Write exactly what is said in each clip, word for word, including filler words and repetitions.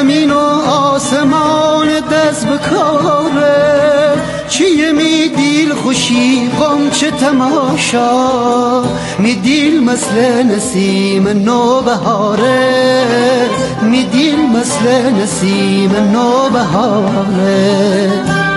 زمین و آسمان دست بکاره، چیه می دیل خوشی غمچه تماشا، می دیل مثل نسیم نو بهاره، می دیل مثل نسیم نو بهاره.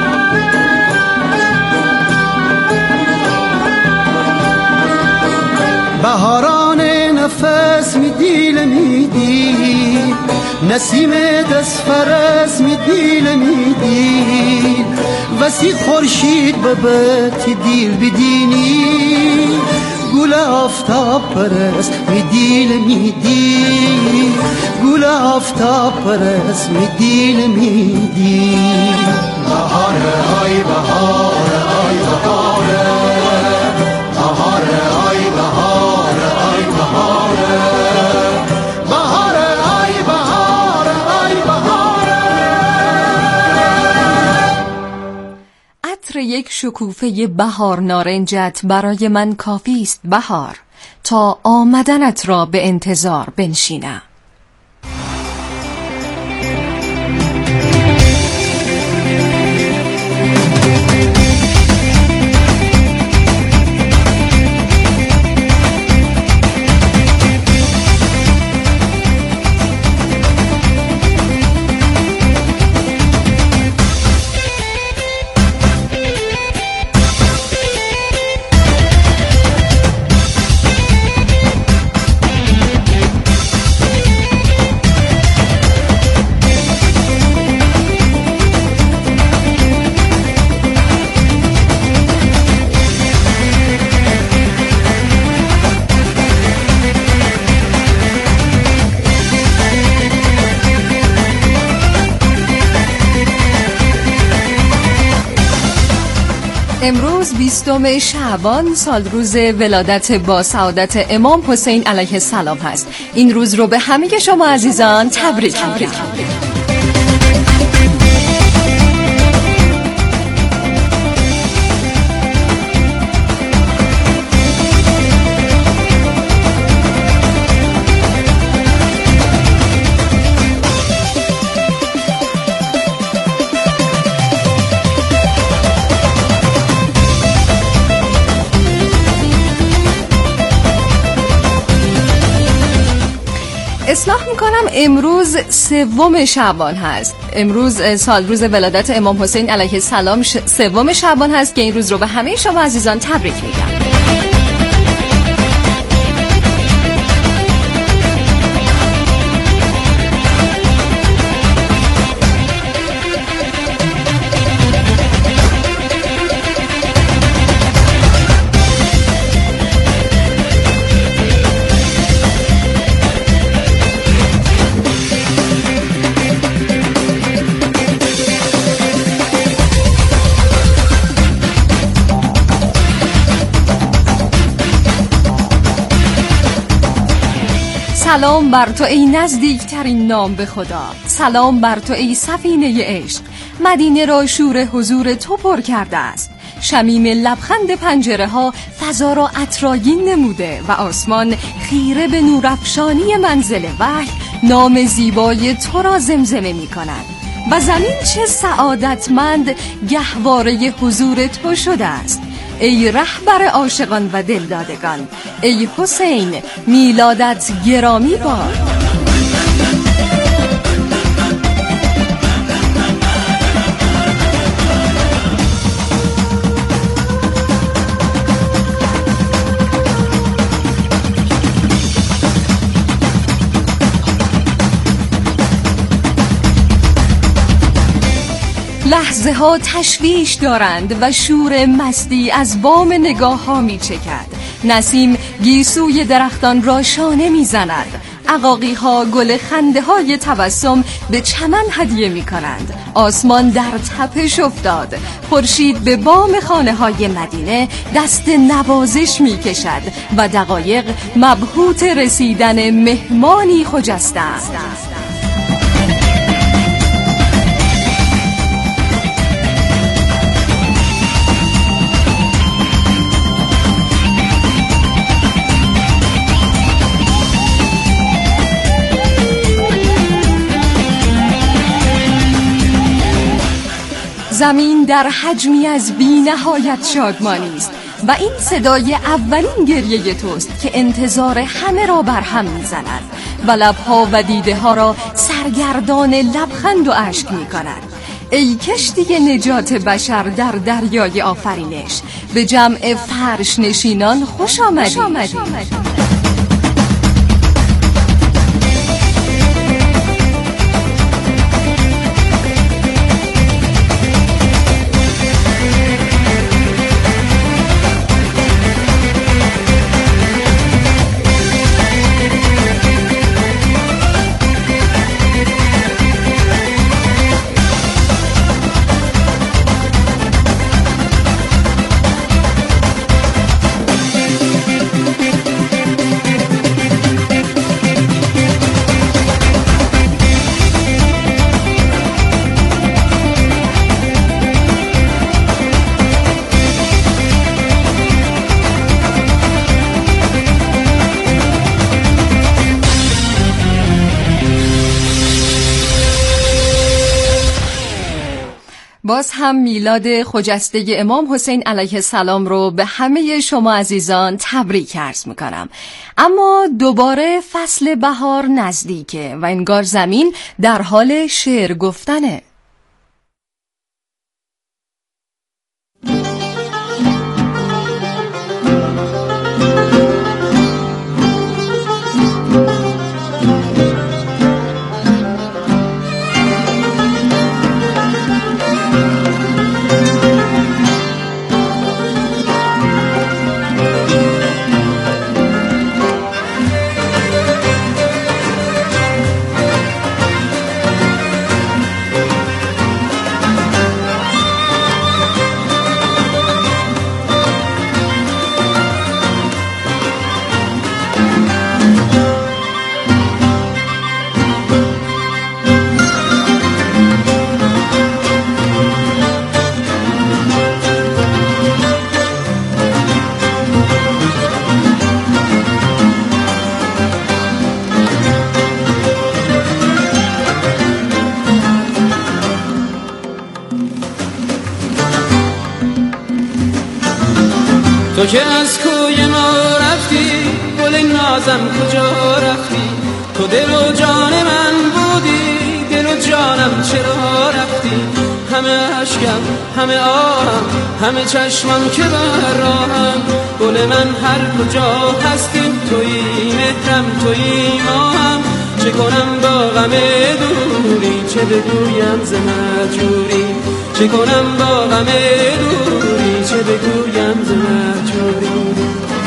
بهاران نفس می دیل می دیل، نسیم دست فرس می دیل می دیل، وسی خورشید ببت دیل بدینی، گل آفتاب پرست می دیل می دیل، گل آفتاب پرست می دیل می دیل. بهاره های بهاره های بهاره، بهاره های بهاره های بهاره، بهاره های بهاره های بهاره. عطر یک شکوفه بهار نارنجت برای من کافی است بهار، تا آمدنت را به انتظار بنشینم. امروز بیستم شعبان سال روز ولادت با سعادت امام حسین علیه السلام هست. این روز رو به همه شما عزیزان تبریک میگم. اصلاح میکنم امروز سوم شعبان هست. امروز سال روز ولادت امام حسین علیه السلام سوم شعبان هست که این روز رو به همه شما عزیزان تبریک میگم. سلام بر تو ای نزدیکترین نام به خدا، سلام بر تو ای سفینه عشق، مدینه را شور حضور تو پر کرده است. شمیم لبخند پنجره ها فضا را عطرآگین نموده و آسمان خیره به نورافشانی منزل وحی نام زیبای تو را زمزمه می کند و زمین چه سعادتمند گهواره حضور تو شده است. ای رهبر عاشقان و دلدادگان، ای حسین میلادت گرامی باد. لحظه ها تشویش دارند و شور مستی از بام نگاه ها می چکد. نسیم گیسوی درختان را شانه می زند. عقاقی ها گل خنده های تبسم به چمن هدیه می کنند. آسمان در تپش افتاد. خورشید به بام خانه های مدینه دست نوازش می کشد و دقایق مبهوت رسیدن مهمانی خجسته است. زمین در حجمی از بی نهایت شادمانی است و این صدای اولین گریه توست که انتظار همه را برهم می‌زند و لب‌ها و دیده ها را سرگردان لبخند و اشک می‌کند. ای کشتی نجات بشر در دریای آفرینش، به جمع فرش نشینان خوش آمدی. باز هم میلاد خجسته امام حسین علیه السلام رو به همه شما عزیزان تبریک عرض میکنم. اما دوباره فصل بهار نزدیکه و انگار زمین در حال شعر گفتنه. تو که از کوی ما رفتی، گل نازم کجا رفتی؟ تو دل و جان من بودی، دل و جانم چرا رفتی؟ همه عشقم، همه آهم، همه چشمم که بر راهم، گل من هر کجا هستی تویی، مهرم تویی، ماهم. چه کنم با غم دوری، چه بگویم ز مهجوری؟ چه کنم با غم دوری، چه بگویم ز مهجوری؟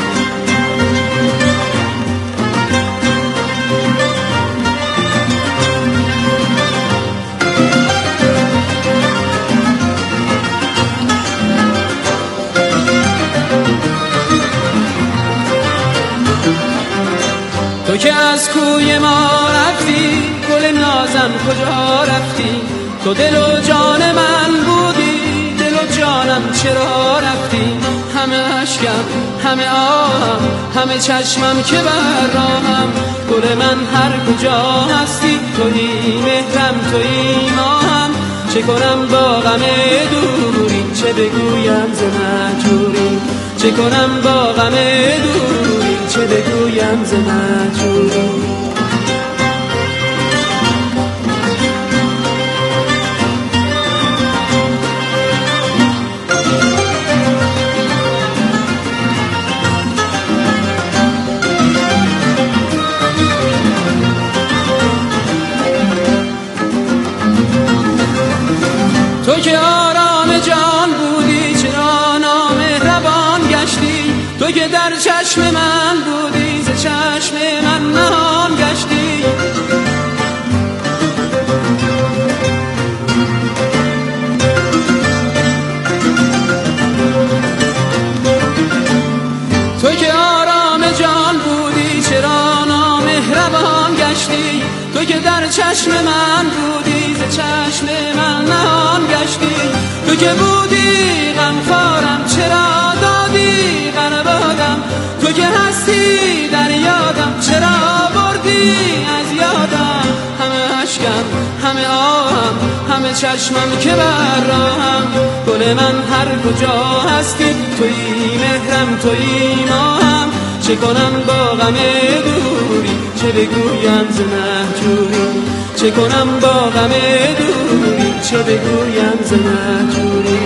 تو که از کوی ما رفتی، گل نازم کجا رفتی؟ تو دل و جان من بودی، دل و جانم چرا رفتی؟ همه عشقم، همه آهم، همه چشمم که بر راهم، گل من هر کجا هستی تویی، مهرم تویی، ماهم. چه کنم با غم دوری، چه بگویم ز مهجوری؟ چه کنم با غم دوری، چه بگویم ز مهجوری؟ تو که آرام جان بودی، چرا نامهربان گشتی؟ تو که در چشم من بودی، ز چشم من نهان گشتی. تو که آرام جان بودی، چرا نامهربان گشتی؟ تو که در چشم من بودی، ز چشم من نهان گشتی. تو که بودی غمخوارم، چرا دادی غربادم؟ تو که هستی در یادم، چرا بردی از یادم؟ همه عشقم، همه آهم، همه همه چشمم که بر راهم، گل من هر کجا هستی تویی مهرم تویی ماهم. چه کنم با غم دوری چه بگویم ز مهجوری، چه کنم با غم دوری چه بگویم ز مهجوری.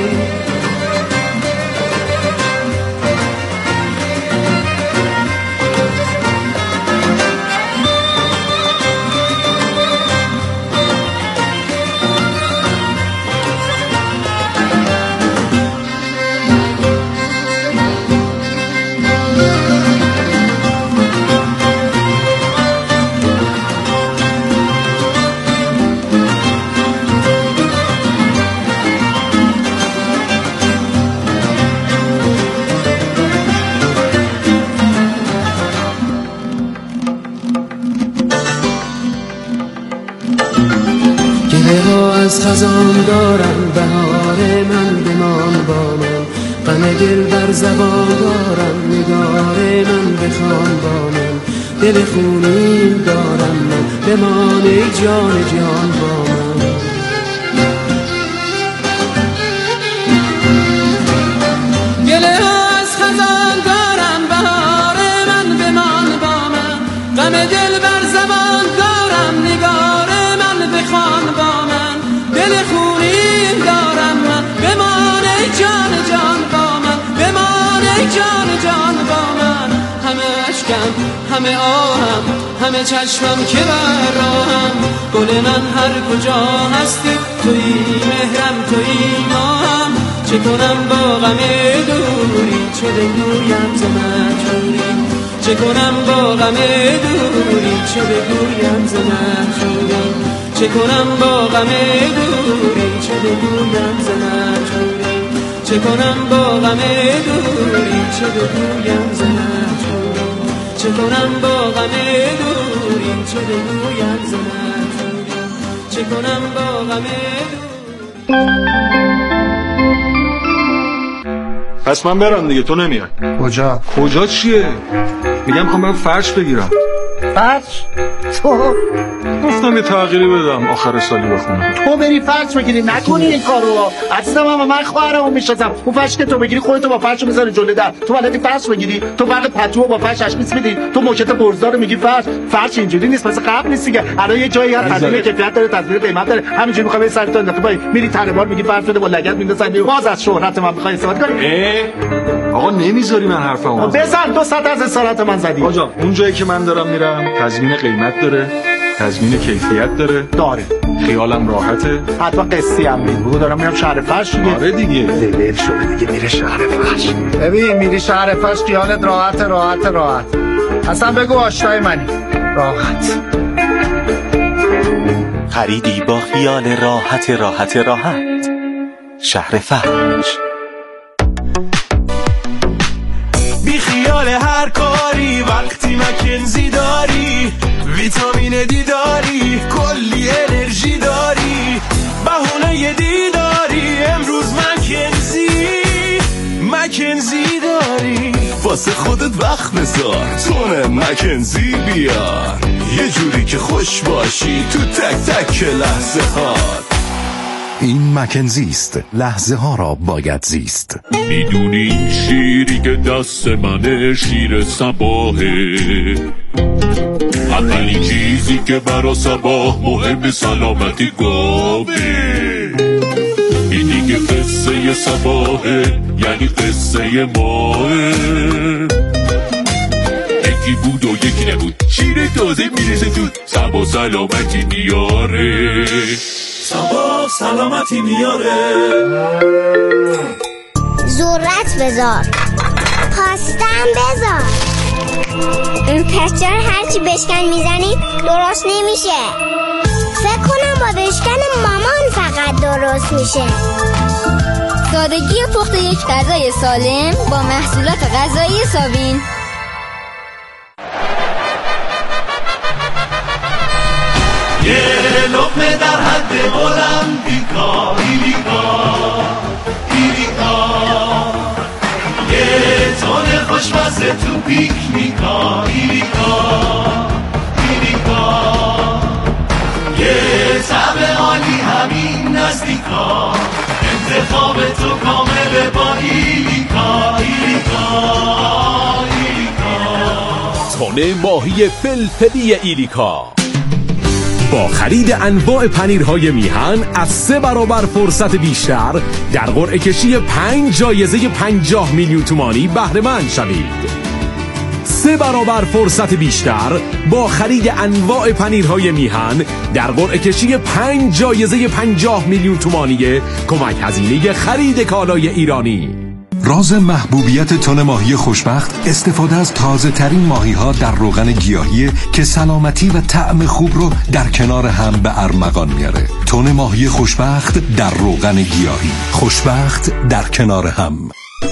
از خزان دارم بهار من بمان با من، غم دل بر زبان دارم نگار من بخوان با من. دل خونین دارم من بمان ای جان جان با من. گله ها از خزان دارم بهار من بمان با من، غم دل بر زبان دارم نگار من بخوان با من. دل خونین دارم من بمان ای جان جان با من، بمان ای جان جان با من. همه اشکم همه آهم همه چشمم که بر راهم، گل من هر کجا هستی تویی مهرم تویی ماهم. چه کنم با غم دوری چه بگویم ز مهجوری، چه کنم با غم دوری چه بگویم ز مهجوری، چه کنم با غم دوری چه بگویم ز مهجوری، چه کنم با غم دوری چه بگویم ز مهجوری، چه کنم با غم دوری چه بگویم ز مهجوری، چه کنم با غم دوری. پس من برم دیگه، تو نمیای. کجا؟ کجا چیه؟ میگم میخوام برم فرش بگیرم. فرش؟ تو؟ گفتم یه تغییری بدم آخر سالی بخونم. تو بری فرش بگیری نکنی این کارو. اصلا من من خواهرمو میشناسم. اون فرش که تو بگیری خودتو با فرش میذاری جلوی در. تو بلدی فرش بگیری؟ تو بعد پتو با فرش اشمیس میدی. تو موکت برزدار میگی فرش. فرش اینجوری نیست، مثل قبل نیست دیگه. الان یه جایی هست تضمین کیفیت داره، تضمین قیمت داره. همینجوری میخوای سر تو انداختی پای میری تربار میگی فرش بده با لگد میندازن. باز از شهرت من میخوای استفاده کنی؟ آقا نمیذاری من حرفمو بزن. دو ساعت از اسارت من زدی. آقا اون جایی که من دارم میرم تضمین قیمت داره، تضمین کیفیت داره. داره. خیالم راحته. حتما قصی هم میگو دارم میرم شهر فرش دیگه. آره دیگه. لول شده دیگه میره شهر فرش. ببین میری شهر فرش خیالت راحت راحت راحت. اصلا بگو آشنای منی. راحت. خریدی با خیال راحت راحت راحت. شهر فرش. بی خیال هر کاری وقتی مکنزی داری، ویتامین دی داری، کلی انرژی داری، بهونه دیداری، امروز مکنزی مکنزی داری. واسه خودت وقت بذار تونه مکنزی بیار، یه جوری که خوش باشی تو تک تک لحظه ها. این مکنزی است، لحظه ها را باید زیست. میدونی این شیری که دست منه شیر صباحه، اولین چیزی که برا صباح مهم سلامتی گاوه. این دیگه قصه صباحه یعنی قصه ماه، یکی بود و یکی نبود، شیر تازه میرسه تو صباح سلامتی میاره، صباح سلامتی میاره. ذرت بذار، پاستم بذار. این پسچر هرچی بشکن میزنی درست نمیشه. فکر کنم با بشکن مامان فقط درست میشه. سادگی پخت یک غذای سالم با محصولات غذایی سابین. یه لقمه در حد المپیکا، ایلیکا ایلیکا، یه تون خوشمزه تو پیکنیکا، ایلیکا ایلیکا، یه طعم عالی همین نزدیکا. نام ماهی فلفلی ایلیکا. با خرید انواع پنیرهای میهن از سه برابر فرصت بیشتر در قرعه کشی پنج جایزه پنجاه میلیون تومانی بهره مند شوید. سه برابر فرصت بیشتر با خرید انواع پنیرهای میهن در قرعه کشی پنج جایزه پنجاه میلیون تومانی کمک هزینه خرید کالای ایرانی. راز محبوبیت تن ماهی خوشبخت استفاده از تازه ترین ماهی ها در روغن گیاهی که سلامتی و طعم خوب رو در کنار هم به ارمغان میاره. تن ماهی خوشبخت در روغن گیاهی، خوشبخت در کنار هم.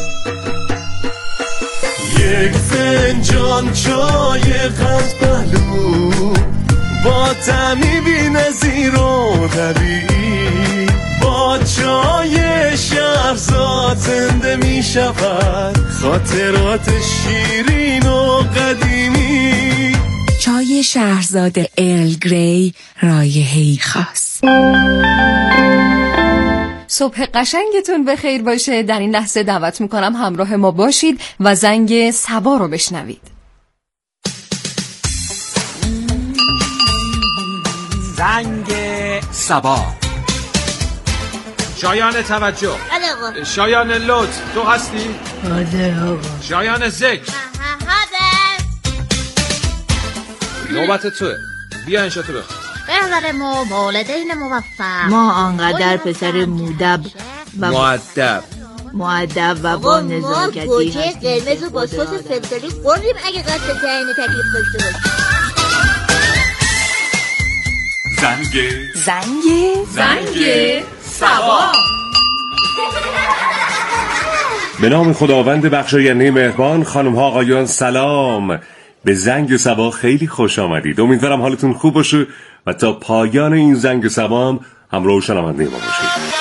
یک فنجان چای قند پهلو با طعمی بی‌نظیر و طبیعی، با چای شهرزاد زنده می شود خاطرات شیرین و قدیمی. چای شهرزاد ارل گری، رایحه‌ای خاص. صبح قشنگتون بخیر باشه. در این لحظه دعوت میکنم همراه ما باشید و زنگ صبا رو بشنوید. زنگ صبا. شایان توجه. شایان لطف، تو هستی؟ حاضر آقا. شایان ذکر. حاضر. نوبت توه، بیا انشاتو بخون. بهتر ما والدین موفق. ما آنقدر پسر مودب و مؤدب مؤدب و با نزاکتی ما گوجه قرمز و با سس فلفلی خوردیم اگه قصد تعیین تکلیف داشته باشیم. زنگ زنگ زنگ صبا. به نام خداوند بخشاینده مهربان. خانم ها آقایان سلام. به زنگ صبا خیلی خوش آمدید. امیدوارم حالتون خوب باشه و تا پایان این زنگ صبا هم همراه و شنونده ما باشید.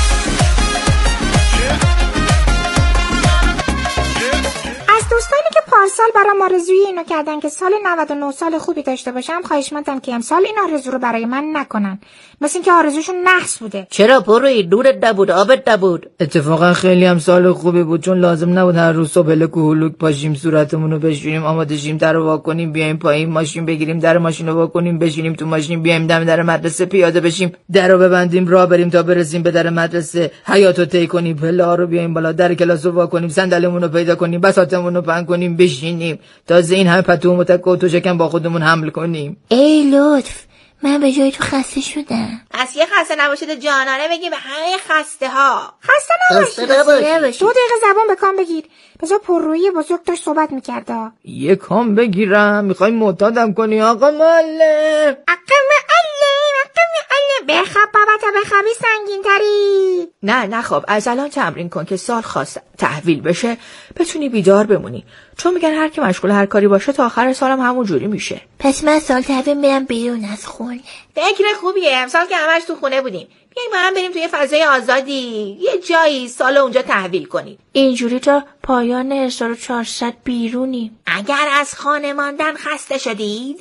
پارسال برام آرزوی اینو کردن که سال نود و نه سال خوبی داشته باشم، خواهشمندم که امسال این آرزو رو برای من نکنن، مثل اینکه آرزوشون نقص بوده. چرا پروی؟ دورت نبود، آبت نبود. اتفاقا خیلی هم سال خوبی بود، چون لازم نبود هر روز صبح هلک و هلوک پاشیم صورتمون رو بشوریم، آماده شیم در رو وا کنیم بیایم پایین، ماشین بگیریم در ماشین رو وا کنیم بشینیم تو ماشین بیایم دم در مدرسه پیاده بشیم، در رو ببندیم راه بریم تا برسیم به در مدرسه، حیاطو طی کنیم، پله‌ها رو بیایم بالا، در کلاس رو وا کنیم، صندلیمون رو پیدا کنیم، بساطمون رو پهن کنیم بشینیم، تازه این همه پتو متک و تو شکم با خودمون حمل کنیم. ای لطف، من به جای تو خسته شدم. از یه خسته نباشید جانانه بگیم به همه خسته ها. خسته نباشید. دو دقیقه زبان به کام بگیر. بذار پررویی بزرگ داشت صحبت میکرده. یه کام بگیرم؟ میخوای معتادم کنی آقا معلم؟ آقا معلم، آقا معلم، بخواب بابا تا بخوابی سنگین تری. نه نه خب از الان تمرین کن که سال خواست تحویل بشه بتونی بیدار بمونی، چون میگن هر کی مشغول هر کاری باشه تا آخر سالم همون جوری میشه. پس من سال تحویل میرم بیرون از خونه. فکر خوبیه، امسال که همش تو خونه بودیم، بیاییم با هم بریم توی فضای آزادی، یه جایی سال اونجا تحویل کنیم. اینجوری تا پایان هزار و چهارصد بیرونیم. اگر از خانه ماندن خسته شدید،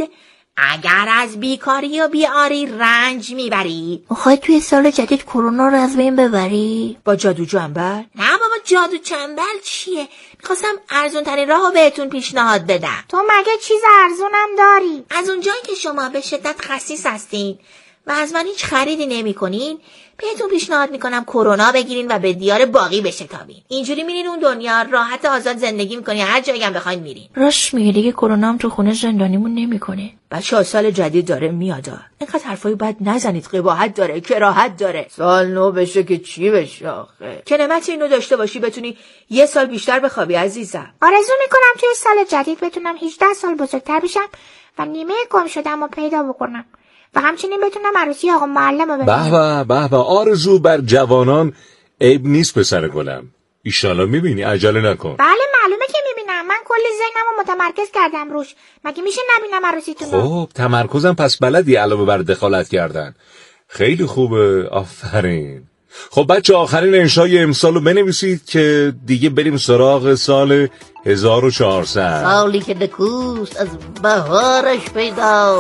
اگر از بیکاری و بیاری رنج میبرید، میخوای توی سال جدید کرونا رو از بین ببری؟ با جادو چنبل؟ نه بابا جادو چنبل چیه؟ میخواستم ارزون ترین راهو بهتون پیشنهاد بدم. تو مگه چیز ارزونم داری؟ از اونجایی که شما به شدت خسیس هستین و از من هیچ خریدی نمی کنین، بهتون پیشنهاد میکنم کرونا بگیرین و به دیار باقی بشتابین. اینجوری میرین اون دنیا راحت آزاد زندگی میکنین، هر جایی هم بخواین میرین. راست میگه دیگه کرونا هم تو خونه زندانیمون نمیکنه. بچه‌ها سال جدید داره میاد، اینقدر حرفای بد نزنید، قباحت داره، کراهت داره. سال نو بشه که چی بشه آخه؟ که نعمت اینو داشته باشی بتونی یه سال بیشتر بخوابی عزیزم. آرزو میکنم توی سال جدید بتونم هجده سال بزرگتر بشم و نیمه گم شدم و پیدا بکنم و همچنین بتونم عروسی آقا معلم رو ببینم. به به به، آرزو بر جوانان عیب نیست پسر گلم. ایشالا میبینی، عجله نکن. بله معلومه که میبینم، من کلی ذهنمو متمرکز کردم روش. مگه میشه نبینم عروسیتون رو؟ خب تمرکزم پس بلدی علاوه بر دخالت کردن. خیلی خوبه، آفرین. خب بچه آخرین انشای امسال رو بنویسید که دیگه بریم سراغ سال هزار و چهارصد، سالی که دکوست از بهارش پیدا.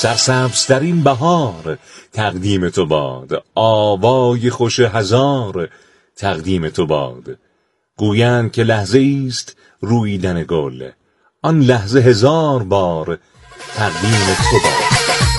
سرسبزترین بهار تقدیم تو باد، آوای خوش هزار تقدیم تو باد. گویند که لحظه است رویدن گل، آن لحظه هزار بار تقدیم تو باد.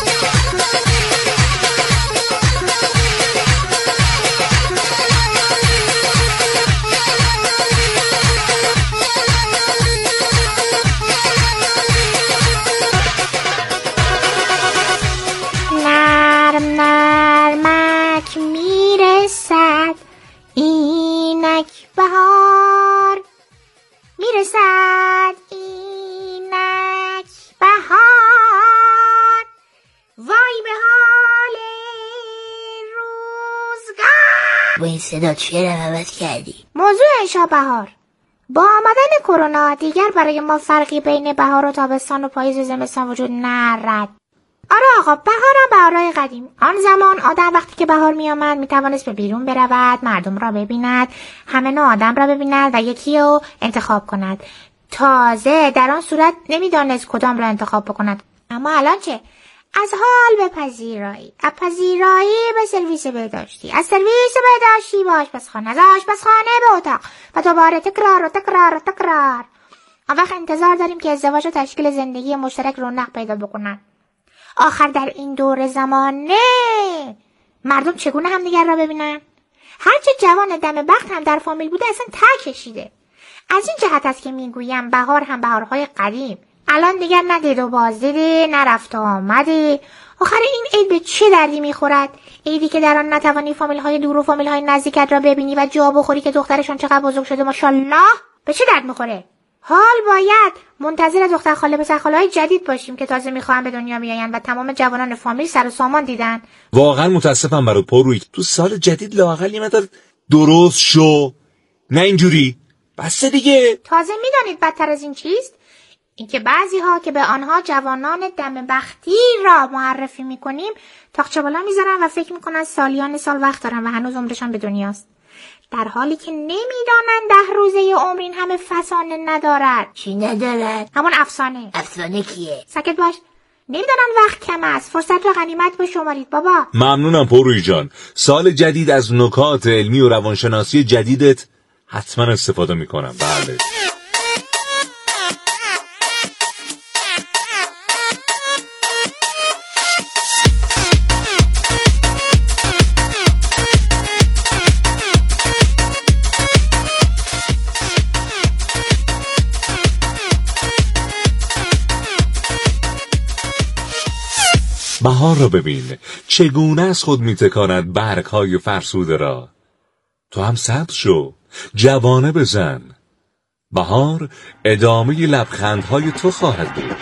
اینک بهار میرسد، اینک بهار، وای به حال روزگار. با این صدا چیه رو عوض کردی؟ موضوع انشا بهار. با آمدن کرونا دیگر برای ما فرقی بین بهار و تابستان و پاییز و زمستان وجود نرد. آره آقا، بهارم بهارهای قدیم. آن زمان آدم وقتی که بهار می آمد می توانست به بیرون برود، مردم را ببیند، همه نوع آدم را ببیند و یکی رو انتخاب کند. تازه در آن صورت نمیدانست کدام را انتخاب بکند. اما الان چه؟ از حال به پذیرایی، از پذیرایی به سرویس بهداشتی، از سرویس بهداشتی به آشپزخانه، از آشپزخانه به اتاق و دوباره تکرار و تکرار و تکرار. آن وقت انتظار داریم که ازدواج و تشکیل زندگی مشترک رونق پیدا بکنند. آخر در این دور زمانه مردم چگونه همدیگر را ببینن؟ هرچه جوان دم بخت هم در فامیل بوده اصلا ته کشیده. از این جهت است که میگویم بهار هم بهارهای قدیم. الان دیگر نه دید و بازدیده، نه رفت و آمده. آخر این عید به چه دردی میخورد؟ عیدی که در آن نتوانی فامیل های دور و فامیل های نزدیکت را ببینی و جا بخوری که دخترشون چقدر بزرگ شده ماشاءالله. به چه درد میخوره؟ حال باید منتظر دختر خاله پسر خاله های جدید باشیم که تازه میخوان به دنیا بیایند و تمام جوانان فامیل سر و سامان دیدن. واقعا متاسفم برای پروی. تو سال جدید لااقل یه مقدار درست شو، نه اینجوری. بس دیگه. تازه میدانید بدتر از این چیست؟ اینکه بعضی ها که به آنها جوانان دم بختی را معرفی میکنیم تاقچه بالا میذارن و فکر میکنن سالیان سال وقت دارن و هنوز عمرشان به دنیاست، در حالی که نمیدانند ده روزه عمر این همه فسانه ندارد. چی ندارد؟ همون افسانه. افسانه کیه؟ ساکت باش. نمیدانن وقت کم است، فرصت را غنیمت بشمارید بابا. ممنونم پروی جان. سال جدید از نکات علمی و روانشناسی جدیدت حتما استفاده میکنم. بله. بهار را ببین چگونه از خود میتکاند برگ‌های فرسوده را. تو هم سبز شو، جوانه بزن. بهار ادامه لبخندهای تو خواهد بود.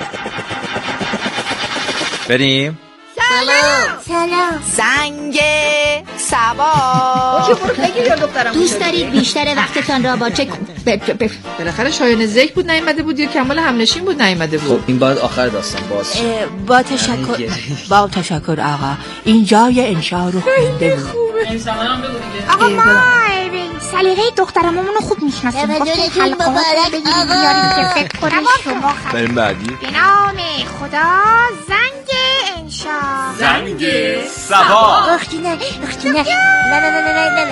بریم؟ سلام سلام. زنگ سبا. دوست دارید بیشتر وقتتان را با چه بالاخره شایان زیک بود نیامده بود یا کمال همنشین بود نیامده بود؟ خب این باید آخر داستان باز. با تشکر با تشکر آقا، اینجای انشا رو خونده بود. آقا ما سلیقه دخترمون رو خوب میشناسیم. گفتیم حلقه ها بگیریم بیاریم که فکر کنم شما خب. بریم بعدی. به نام خدا. زنگ انشا. زنگ سبا. اختینه اختینه لا لا لا لا لا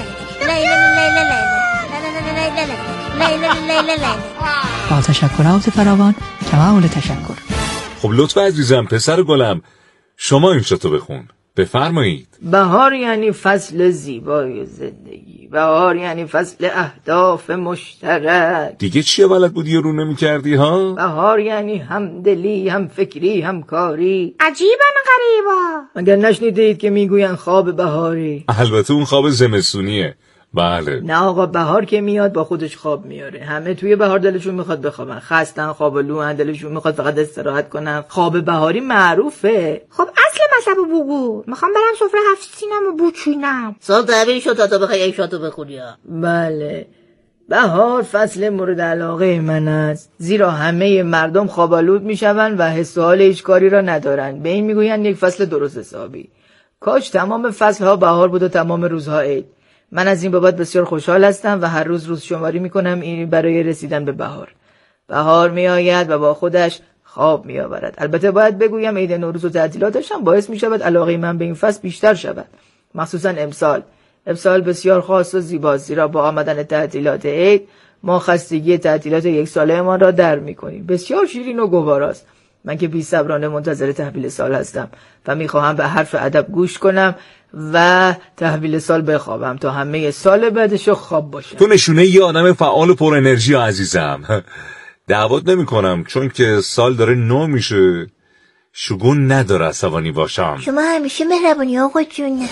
لا لا لا لا. با تشکرات فراوان، کمال تشکر. خب لطف عزیزم پسر گلم، شما این شتو بخون. بفرمایید. بهار یعنی فصل زیبای زندگی، بهار یعنی فصل اهداف مشترک. دیگه چیه بلد بودی رو نمی کردی ها؟ بهار یعنی هم دلی، هم فکری، هم کاری. عجیبا غریبا. مگر نشنیدید که میگوین خواب بهاری؟ البته اون خواب زمستونیه. بله. نه آقا، بهار که میاد با خودش خواب میاره. همه توی بهار دلشون میخواد بخوابن، خستن، خواب لوهن، دلشون میخواد فقط استراحت کنن. خواب بهاری معروفه. خب اصل مطلب بگو. میخوام برم سفره هفت سینم و بوچینم. سال تعبیر شد تا تا بخوای یک شاتو بخونی ها. بله. بهار فصل مورد علاقه من است، زیرا همه مردم خوابالود میشون و حس و حال هیچ کاری را ندارن. به این میگوین یک فصل درست حسابی. کاش تمام فصلها بهار بود و تمام روزها عید. من از این بابت بسیار خوشحال هستم و هر روز روز شماری میکنم این برای رسیدن به بهار. بهار میآید و با خودش خواب میآورد. البته باید بگویم عید نوروز و تعطیلاتش هم باعث میشود علاقه من به این فصل بیشتر شود، مخصوصا امسال. امسال بسیار خاص و زیباست، زیرا با آمدن تعطیلات عید ما خستگی تعطیلات یک ساله ما را در میکنیم. بسیار شیرین و گواراست. من که بی‌صبرانه منتظر تحویل سال هستم و میخواهم به حرف ادب گوش کنم و تحویل سال بخوابم تا همه سال بعدشو خواب باشم. تو نشونه یه آدم فعال و پر انرژی عزیزم. دعوت نمی کنم چون که سال داره نو میشه، شگون نداره عصبانی باشم. شما همیشه مهربونی آقا جون.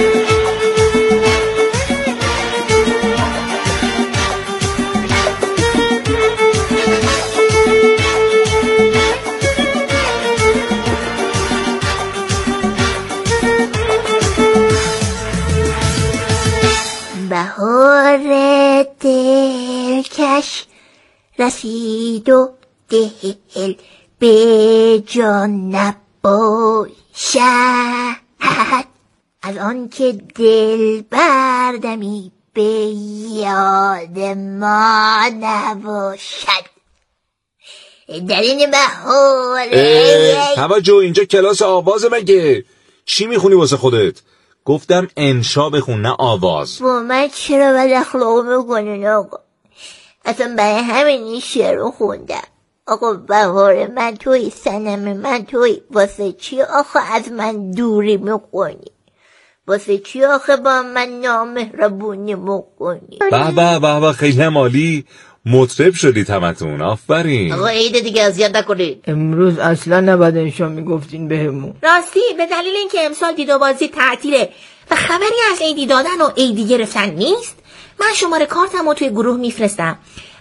بهار دلکش رسید و دل به جان نباشد، از آن که دل بردمی به یاد ما نباشد. در این بهار توجه، اینجا کلاس آواز مگه؟ چی میخونی واسه خودت؟ گفتم انشا بخون نه آواز. با من چرا بد اخلاق میکنین آقا؟ اصلا برای همین این شعر رو خوندم. آقا بهار من توی، صنم من توی، واسه چی آخه از من دوری میکنی؟ واسه چی آخه با من نامهربونی میکنی؟ به به به به، خیلی عالی، مطرب شدی تمتون، آفرین. آقا عید دیگه اذیت نکنید. امروز اصلا نباید انشا میگفتین بهمون. راستی به دلیل اینکه امسال دیدو بازی تعطیله و خبری از عیدی دادن و عیدی گرفتن نیست، من شماره کارتم رو توی گروه میفرستم.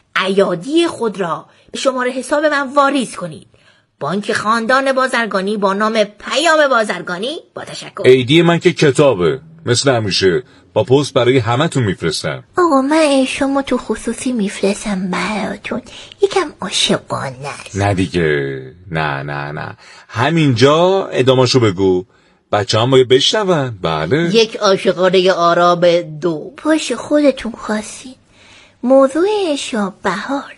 ایادی خود را به شماره حساب من واریز کنید. بانک خاندان بازرگانی با نام پیام بازرگانی. با تشکر. عیدی من که کتابه، مثل همیشه با پست برای همتون میفرستم. آقا من شما تو خصوصی میفرستم براتون، یکم عاشقانه است. نه دیگه، نه نه نه، همینجا ادامه‌شو بگو، بچه هم باید بشنون. بله، یک عاشقانه آرام دو. پاش خودتون خواستین. موضوع اشیا بهار.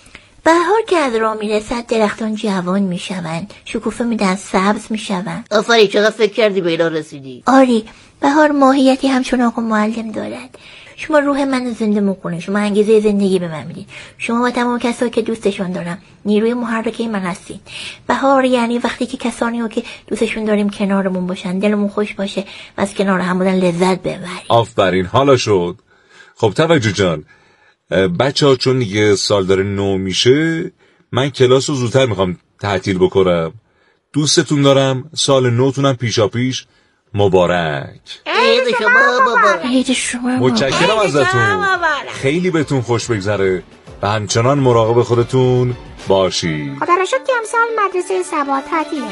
بهار که از راه میرسد درختان جوان میشوند، شکوفه میدن، سبز میشوند. آفرین، چقدر فکر کردی به اینا رسیدی. آری، بهار ماهیتی همچون آقا معلم دارد. شما روح من زنده میکنه، شما انگیزه زندگی به من میدین، شما و تمام کسایی که دوستشون دارم نیروی محرکه من هستین. بهار یعنی وقتی که کسانی رو که دوستشون داریم کنارمون باشن، دلمون خوش باشه و از کنار هم بودن لذت ببریم. آفرین، حالا شد. خب توجه جان، بچه ها چون دیگه سال داره نو میشه، من کلاس رو زودتر میخوام تعطیل بکنم. دوستتون دارم، سال نوتونم پیشا پیش مبارک. عید شما مبارک. عید شما مبارک. متشکرم ازتون، خیلی بهتون خوش بگذره و همچنان مراقب خودتون باشید. خدا را شکر که امسال مدرسه سبا تعطیله.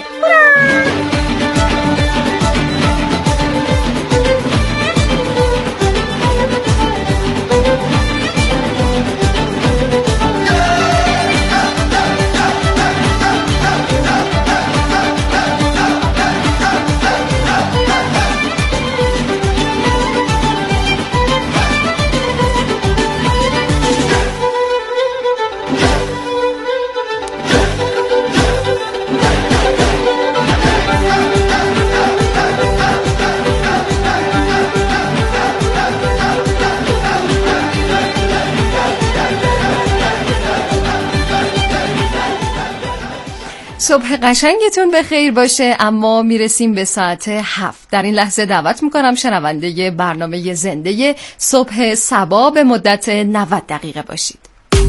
صبح قشنگتون به خیر باشه. اما میرسیم به ساعت هفت. در این لحظه دعوت میکنم شنونده برنامه زنده صبح صبا به مدت نود دقیقه باشید.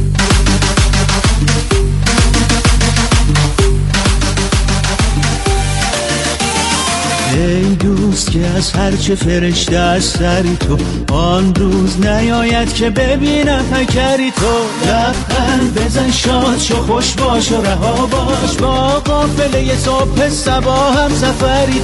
ای دوست که از هرچه فرشته از سری تو، آن روز نیاید که ببینم پیکری تو. لبخند بزن، شاد شو، خوش باش و رها باش، با قافله صبح صبا هم سفری